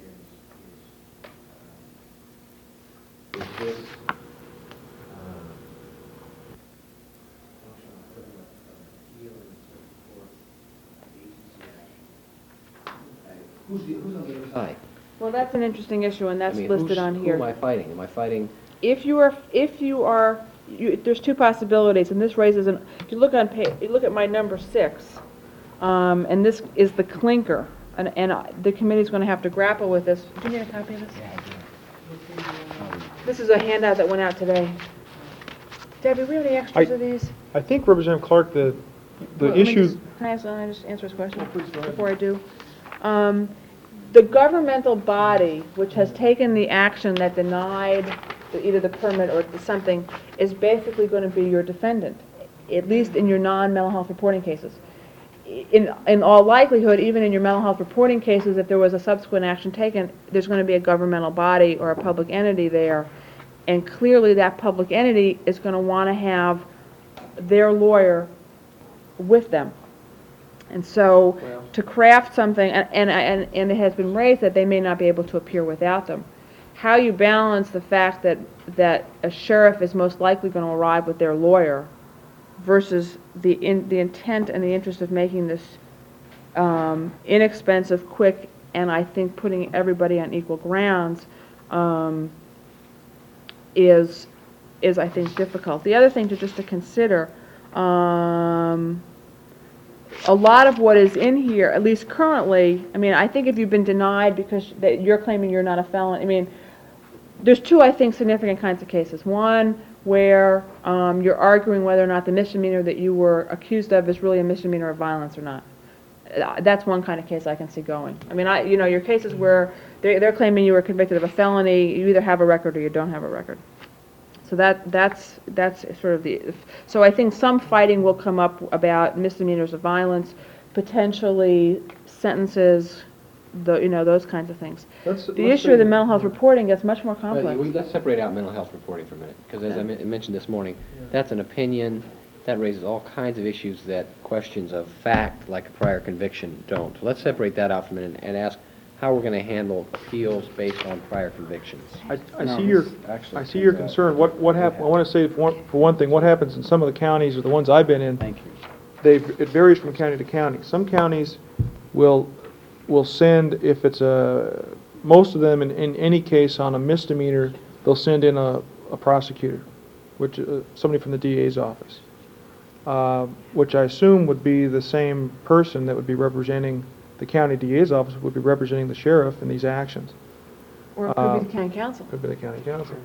I need to understand is this who's on the other side? Well, that's an interesting issue, and that's I mean, listed on here. Who am I fighting? Am I fighting? There's two possibilities, and this raises if you look at my number 6, and this is the clinker, and the committee's going to have to grapple with this. Do you need a copy of this? Yeah, I do. This is a handout that went out today. Debbie, we have any extras of these? I think, Representative Clark, the Well, let me issue... Can I just answer his question before I do? The governmental body, which has taken the action that denied either the permit or something, is basically going to be your defendant, at least in your non-mental health reporting cases. In all likelihood, even in your mental health reporting cases, if there was a subsequent action taken, there's going to be a governmental body or a public entity there, and clearly that public entity is going to want to have their lawyer with them. And so, to craft something, and it has been raised that they may not be able to appear without them. How you balance the fact that a sheriff is most likely going to arrive with their lawyer versus the intent and the interest of making this inexpensive, quick, and I think putting everybody on equal grounds is I think difficult. The other thing to consider, a lot of what is in here, at least currently, I mean, I think if you've been denied because that you're claiming you're not a felon, I mean, there's two, I think, significant kinds of cases. One, where you're arguing whether or not the misdemeanor that you were accused of is really a misdemeanor of violence or not. That's one kind of case I can see going. I mean, your cases where they're claiming you were convicted of a felony, you either have a record or you don't have a record. So that's sort of the. So I think some fighting will come up about misdemeanors of violence, potentially sentences, those kinds of things. The issue of the mental health reporting gets much more complex. Let's separate out mental health reporting for a minute, because as I mentioned this morning, that's an opinion that raises all kinds of issues that questions of fact, like a prior conviction, don't. Let's separate that out for a minute and ask how we're going to handle appeals based on prior convictions. I see your concern. What happen? I want to say for one thing, what happens in some of the counties, or the ones I've been in. Thank you. It varies from county to county. Some counties will send, if it's most of them in any case on a misdemeanor, they'll send in a prosecutor, which somebody from the DA's office, which I assume would be the same person that would be representing the county DA's office, would be representing the sheriff in these actions. Or it could be the county council. Could be the county council.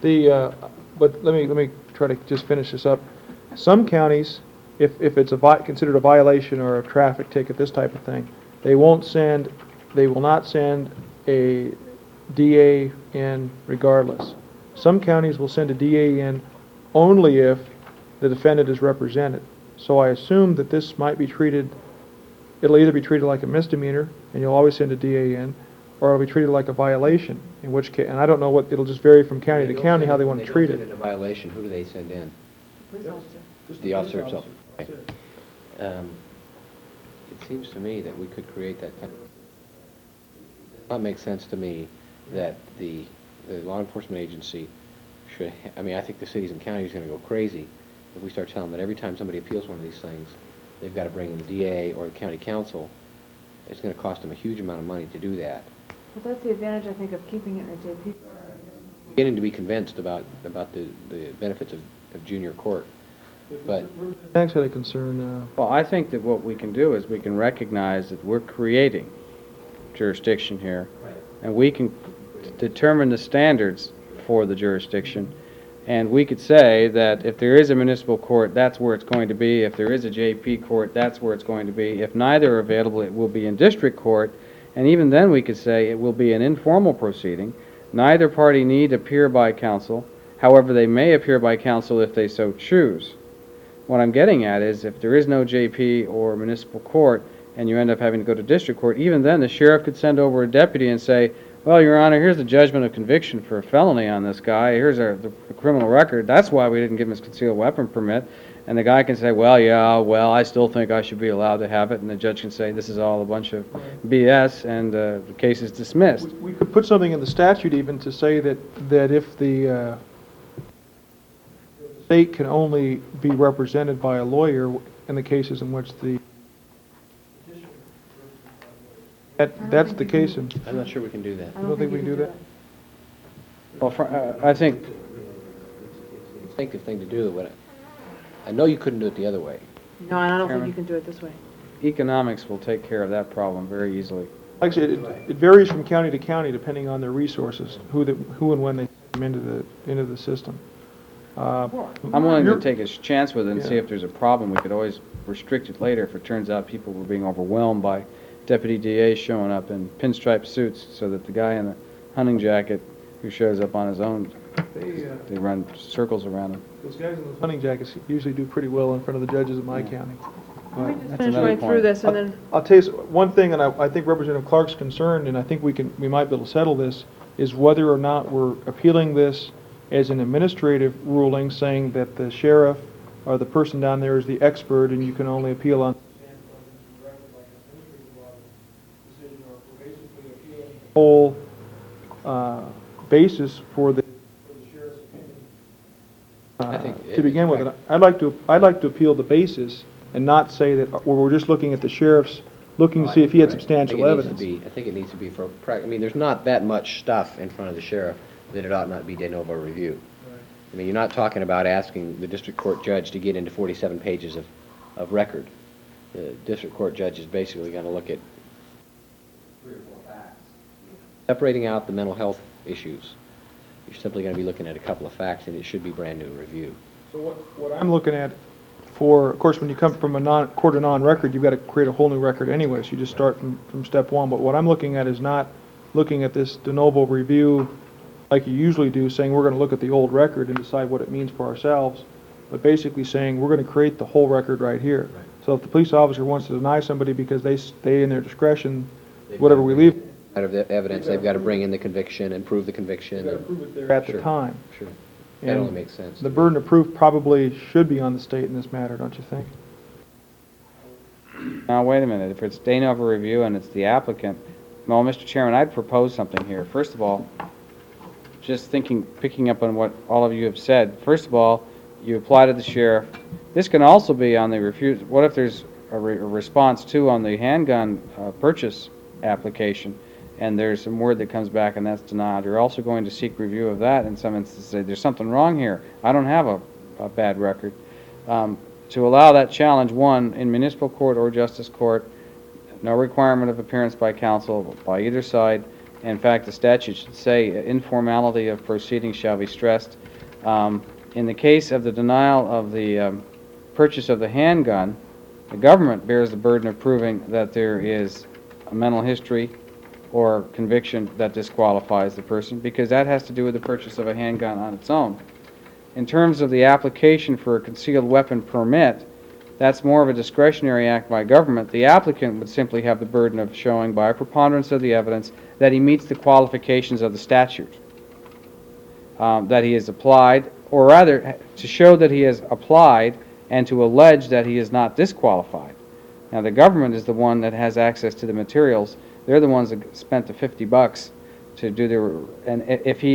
But let me try to just finish this up. Some counties, if it's considered a violation or a traffic ticket, this type of thing, they will not send a DA in regardless. Some counties will send a DA in only if the defendant is represented. So I assume that this might be treated, it'll either be treated like a misdemeanor, and you'll always send a DA in, or it'll be treated like a violation, in which case, and I don't know it'll just vary from county to county how they want to treat it. If they don't send in a violation, who do they send in? The officer himself. Okay. It seems to me that we could create that kind of. It does not make sense to me that the law enforcement agency should. I mean, I think the cities and counties are going to go crazy if we start telling them that every time somebody appeals one of these things, they've got to bring in the DA or the county council. It's going to cost them a huge amount of money to do that. But that's the advantage, I think, of keeping it in a JP. Beginning to be convinced about the benefits of junior court, but Thanks for the concern. Well, I think that what we can do is we can recognize that we're creating jurisdiction here, and we can determine the standards for the jurisdiction, and we could say that if there is a municipal court, that's where it's going to be. If there is a JP court, that's where it's going to be. If neither are available, it will be in district court, and even then we could say it will be an informal proceeding. Neither party need appear by counsel. However, they may appear by counsel if they so choose. What I'm getting at is if there is no JP or municipal court and you end up having to go to district court, even then the sheriff could send over a deputy and say, well, Your Honor, here's the judgment of conviction for a felony on this guy. Here's the criminal record. That's why we didn't give him his concealed weapon permit. And the guy can say, well, yeah, well, I still think I should be allowed to have it. And the judge can say, this is all a bunch of BS, and the case is dismissed. We could put something in the statute even to say that if the state can only be represented by a lawyer in the cases in which that's the case. I'm not sure we can do that. You don't think we can do that? Well, I think It's an instinctive thing to do, but I know you couldn't do it the other way. No, and I don't think Chairman? you can do it this way. economics will take care of that problem very easily. Like I said, it varies from county to county depending on their resources, who and when they come into the system. I'm willing to take a chance with it and see if there's a problem. We could always restrict it later if it turns out people were being overwhelmed by deputy DA showing up in pinstripe suits so that the guy in the hunting jacket who shows up on his own, they run circles around him. Those guys in those hunting jackets usually do pretty well in front of the judges in my county. Let me just That's finish another right through point. this and then, I'll tell you one thing, and I think Representative Clark's concerned, and I think we might be able to settle this, is whether or not we're appealing this as an administrative ruling, saying that the sheriff or the person down there is the expert, and you can only appeal on whole basis for the sheriff's I opinion. think To begin with, I'd like to appeal the basis and not say that we're just looking at the sheriff's, looking to see if he had Right. substantial I think it needs evidence. to be- I think it needs to be for, I mean, there's not that much stuff in front of the sheriff that it ought not be de novo review. I mean, you're not talking about asking the district court judge to get into 47 pages of record. The district court judge is basically going to look at 3 or 4 facts. Separating out the mental health issues, you're simply going to be looking at a couple of facts, and it should be brand new review. So what I'm looking at for, of course, when you come from a court of non-record, you've got to create a whole new record anyway, so you just start from step one. But what I'm looking at is not looking at this de novo review like you usually do, saying we're going to look at the old record and decide what it means for ourselves, but basically saying we're going to create the whole record right here. So if the police officer wants to deny somebody because they stay in their discretion, whatever we leave, Out of the evidence, they've got to bring in the conviction and prove the conviction. we've got to prove it there at the Sure. time. Sure. That And only makes sense. the burden of proof probably should be on the state in this matter, don't you think? Now, wait a minute, if it's de novo review and it's the applicant, well, Mr. Chairman, I'd propose something here. First of all, just picking up on what all of you have said, first of all, you apply to the sheriff. This can also be on the refuse, what if there's a response too on the handgun purchase application, and there's some word that comes back and that's denied? You're also going to seek review of that in some instances, say, there's something wrong here. I don't have a bad record. To allow that challenge, one, in municipal court or justice court, no requirement of appearance by counsel by either side. In fact, the statute should say informality of proceedings shall be stressed. In the case of the denial of the purchase of the handgun, the government bears the burden of proving that there is a mental history or conviction that disqualifies the person, because that has to do with the purchase of a handgun on its own. In terms of the application for a concealed weapon permit, that's more of a discretionary act by government. The applicant would simply have the burden of showing by a preponderance of the evidence that he meets the qualifications of the statute, that he has applied, or rather, to show that he has applied and to allege that he is not disqualified. Now, the government is the one that has access to the materials. They're the ones that spent the $50 to do the, and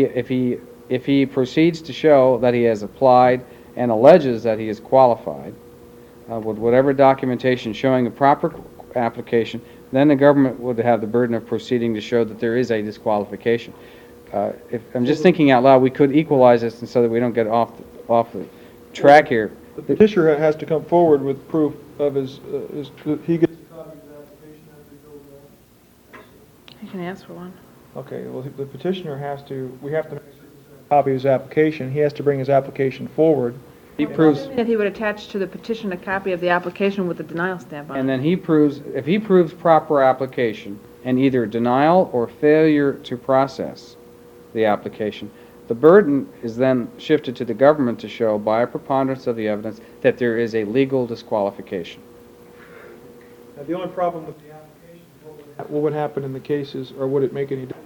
if he proceeds to show that he has applied and alleges that he is qualified, with whatever documentation showing a proper application, then the government would have the burden of proceeding to show that there is a disqualification. If I'm just thinking out loud, we could equalize this and so that we don't get off the track here. The petitioner has to come forward with proof of his he gets a copy of his application after he fills it out. you can ask for one. Okay, well, the petitioner has to, we have to make a copy of his application. He has to bring his application forward. He proves, That he would attach to the petition a copy of the application with the denial stamp on it. and then he proves, if he proves proper application and either denial or failure to process the application, the burden is then shifted to the government to show by a preponderance of the evidence that there is a legal disqualification. Now, the only problem with the application, what would happen in the cases, or would it make any difference?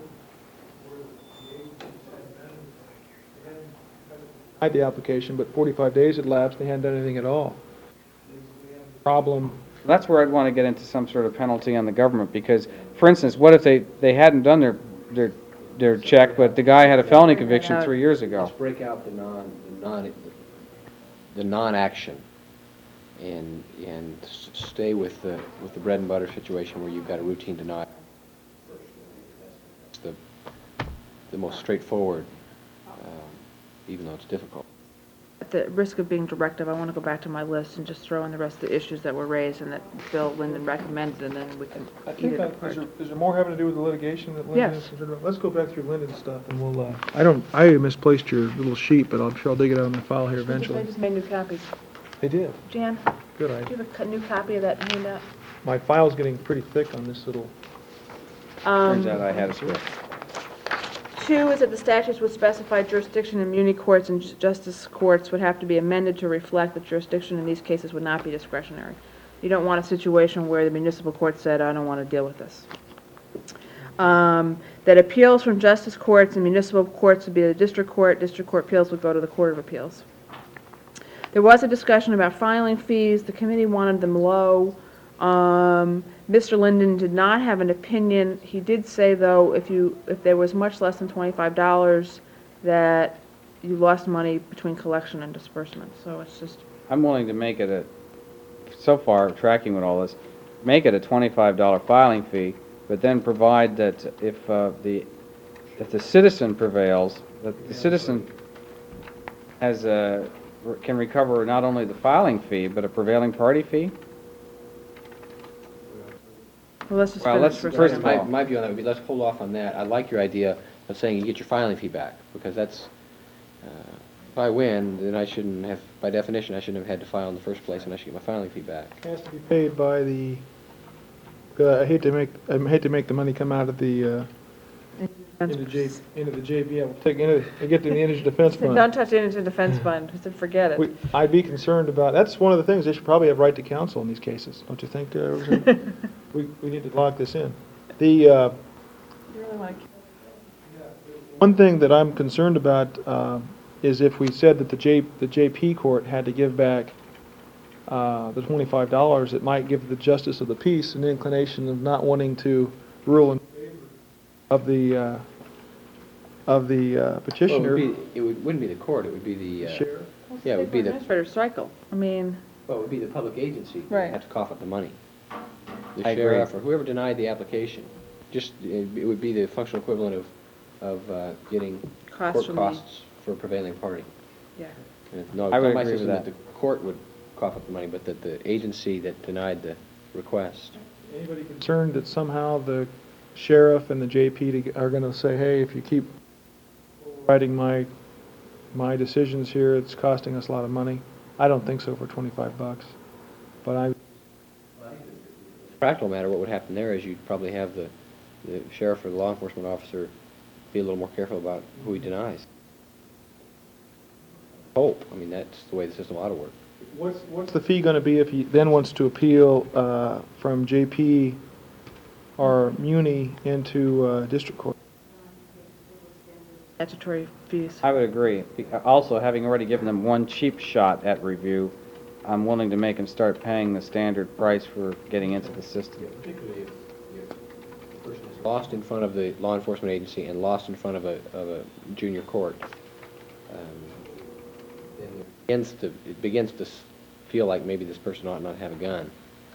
Denied the application, but 45 days had lapsed, they hadn't done anything at all. Problem, That's where I'd want to get into some sort of penalty on the government, because, for instance, what if they hadn't done their check, but the guy had a felony conviction 3 years ago? Let's break out the non-action and stay with the bread and butter situation where you've got a routine denial. It's the most straightforward, even though it's difficult. At the risk of being directive, I want to go back to my list and just throw in the rest of the issues that were raised and that Bill Linden recommended, and then we can I eat think it that, apart. is there more having to do with the litigation that Lyndon Yes. is concerned about? Let's go back through Lyndon's stuff and we'll, I misplaced your little sheet, but I'm sure I'll dig it out of my file here I eventually. just made new copies. They did. Jan, Good do idea. you have a new copy of that handout? My file's getting pretty thick on this little, Turns out I had a script. 2 is that the statutes would specify jurisdiction in muni courts and justice courts would have to be amended to reflect that jurisdiction in these cases would not be discretionary. You don't want a situation where the municipal court said, I don't want to deal with this. That appeals from justice courts and municipal courts would be the district court appeals would go to the Court of Appeals. There was a discussion about filing fees. The committee wanted them low. Mr. Linden did not have an opinion. He did say, though, if there was much less than $25, that you lost money between collection and disbursement. So it's just, I'm willing to make it so far, tracking with all this, make it a $25 filing fee, but then provide that if the citizen prevails, that the citizen can recover not only the filing fee, but a prevailing party fee? well, let's just Well, finish let's for a first second. of all- My view on that would be, let's hold off on that. I like your idea of saying you get your filing fee back, because that's, if I win, then I shouldn't have, by definition, I shouldn't have had to file in the first place, and I should get my filing fee back. it has to be paid by the, I hate to make the money come out of the, into the JP, get to the Energy Defense Fund. Don't touch the Energy Defense Fund. I said, forget it. I'd be concerned about, that's one of the things, they should probably have right to counsel in these cases, don't you think, Roseanne? We need to lock this in. The, one thing that I'm concerned about is if we said that the JP court had to give back the $25, it might give the justice of the peace an inclination of not wanting to rule in favor of the petitioner. Well, it wouldn't be the court, it would be the, Sheriff. yeah, it would be the, Administrator cycle. I mean, well, it would be the public agency that Right. would have to cough up the money. The I agree. sheriff, or whoever denied the application, it would be the functional equivalent of getting Costs court from the- costs for a prevailing party. yeah. And no, I would it's not my agree with system that that. the court would cough up the money, but that the agency that denied the request. Anybody concerned that somehow the sheriff and the JP are going to say, hey, if you keep writing my decisions here, it's costing us a lot of money? I don't think so for $25, but Practical matter, what would happen there is you'd probably have the sheriff or the law enforcement officer be a little more careful about who he denies. Hope, I mean, that's the way the system ought to work. what's the fee going to be if he then wants to appeal from JP or Muni into district court? Statutory fees. I would agree. Also, having already given them one cheap shot at review, I'm willing to make them start paying the standard price for getting into the system. Particularly if the person is lost in front of the law enforcement agency and lost in front of a junior court, then it begins to feel like maybe this person ought not have a gun.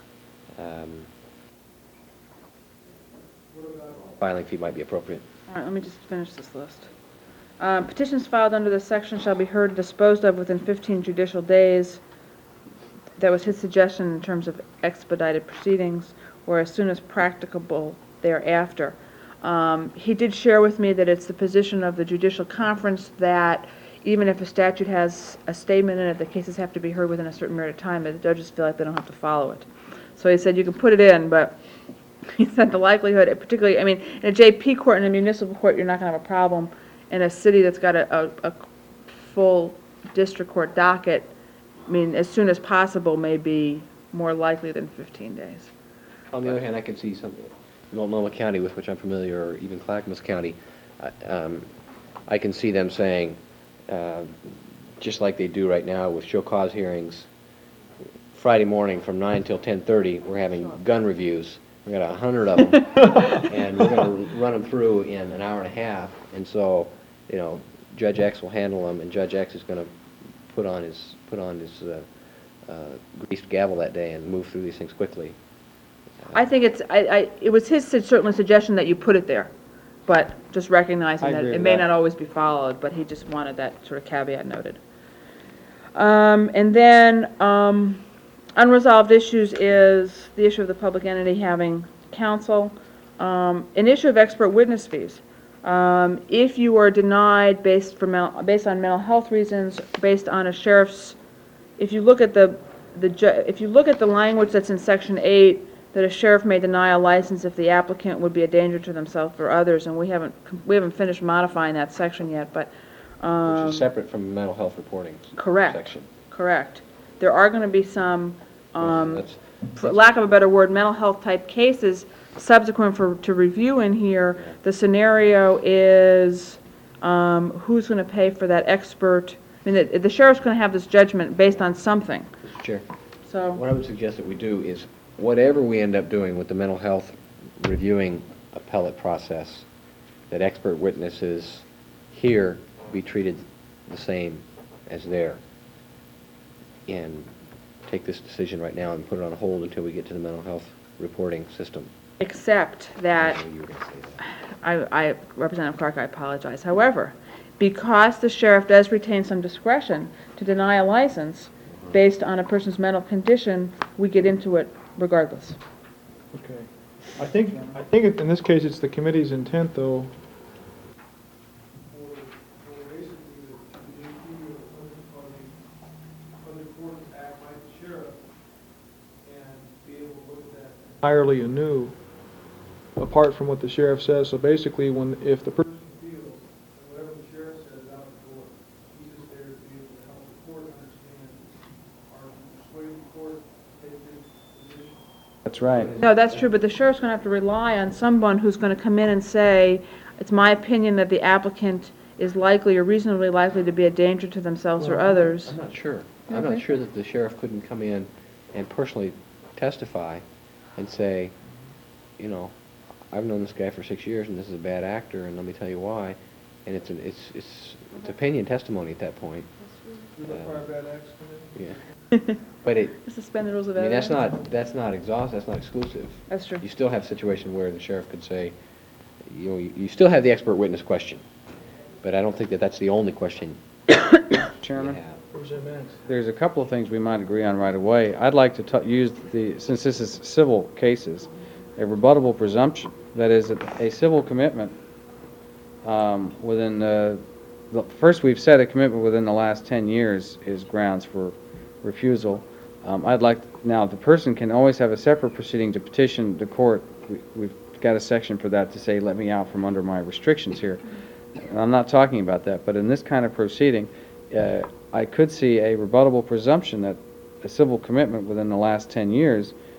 Filing fee might be appropriate. All right, let me just finish this list. Petitions filed under this section shall be heard and disposed of within 15 judicial days. That was his suggestion in terms of expedited proceedings, or as soon as practicable thereafter. He did share with me that it's the position of the judicial conference that even if a statute has a statement in it that cases have to be heard within a certain period of time, that the judges feel like they don't have to follow it. So he said you can put it in, but he said the likelihood, particularly, I mean, in a JP court and a municipal court, you're not going to have a problem. In a city that's got a full district court docket, I mean, as soon as possible may be more likely than 15 days. On the other hand, I can see some, Multnomah County, with which I'm familiar, or even Clackamas County, I can see them saying, just like they do right now with show cause hearings, Friday morning from 9 till 10:30, we're having gun reviews. We got 100 of them, and we're going to run them through in an hour and a half. And so, you know, Judge X will handle them, and Judge X is going to put on his greased gavel that day and move through these things quickly. I think it was his certainly suggestion that you put it there, but just recognizing I that agree it with may that. not always be followed, but he just wanted that sort of caveat noted. And then, unresolved issues is the issue of the public entity having counsel, an issue of expert witness fees. If you are denied based on mental health reasons, based on a sheriff's, if you look at the language that's in Section 8, that a sheriff may deny a license if the applicant would be a danger to themselves or others, and we haven't finished modifying that section yet, but, Which is separate from mental health reporting correct. section. Correct. There are gonna be some, That's- for lack of a better word, mental health type cases subsequent to review in here. The scenario is, who's gonna pay for that expert? I mean, the sheriff's gonna have this judgment based on something, Mr. Chair, so. what I would suggest that we do is, whatever we end up doing with the mental health reviewing appellate process, that expert witnesses here be treated the same as there. And take this decision right now and put it on hold until we get to the mental health reporting system. Except that, I knew you were gonna say that. Representative Clark, I apologize. However, because the sheriff does retain some discretion to deny a license based on a person's mental condition, we get into it regardless. Okay. I think in this case, it's the committee's intent, though. Entirely anew, apart from what the sheriff says. So basically, if the person feels that whatever the sheriff says out the door, he's just there to be able to help the court understand or persuade the court to take his position. That's right. No, that's true, but the sheriff's gonna have to rely on someone who's gonna come in and say, it's my opinion that the applicant is likely or reasonably likely to be a danger to themselves or others. I'm not sure. I'm not Okay. sure that the sheriff couldn't come in and personally testify and say, you know, I've known this guy for 6 years and this is a bad actor and let me tell you why. And it's opinion testimony at that point. You look for a bad acts committee? Yeah. But Suspend the rules of I mean, evidence. that's not exclusive. That's true. You still have a situation where the sheriff could say, you know, you still have the expert witness question. But I don't think that that's the only question you Chairman? have. Representative Mannix. There's a couple of things we might agree on right away. I'd like to use since this is civil cases, a rebuttable presumption. That is, a civil commitment first we've said a commitment within the last 10 years is grounds for refusal. Now the person can always have a separate proceeding to petition the court. We've got a section for that to say, let me out from under my restrictions here. And I'm not talking about that, but in this kind of proceeding, I could see a rebuttable presumption that a civil commitment within the last 10 years